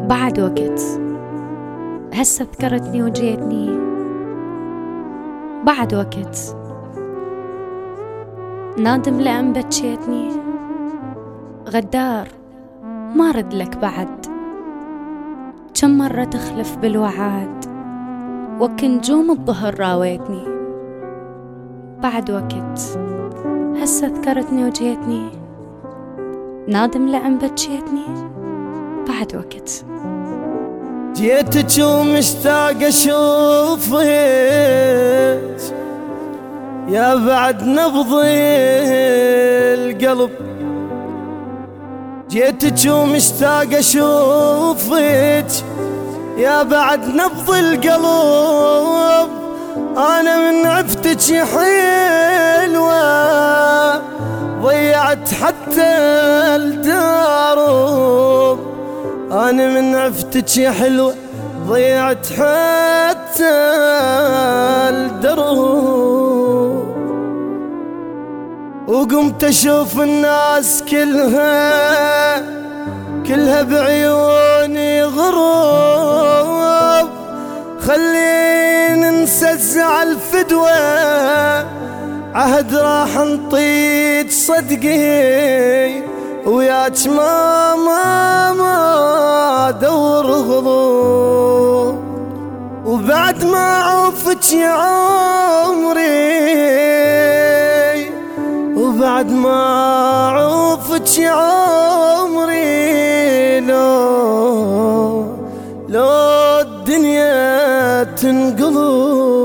بعد وقت هسه ذكرتني وجيتني. بعد وقت نادم لأن بتشيتني. غدار ما رد لك بعد، كم مرة تخلف بالوعد، وك نجوم الظهر راويتني. بعد وقت هسه ذكرتني وجيتني. نادم لأن بتشيتني. بعد وقت جيتك ومشتاق اشوفك يا بعد نبض القلب. جيتك ومشتاق اشوفك يا بعد نبض القلب. انا من عفتك يا حلوة ضيعت حتى الدرب. أنا من عفتك يا حلوة ضيعت حتى الدرب. وقمت أشوف الناس كلها بعيوني غروب. خلينا ننسى الزعل فدوة، عهد راح نطيج صدقي وياك ما دور غضوب. وبعد ما عوفك يا عمري، وبعد ما عوفك يا عمري، لو الدنيا تنقلب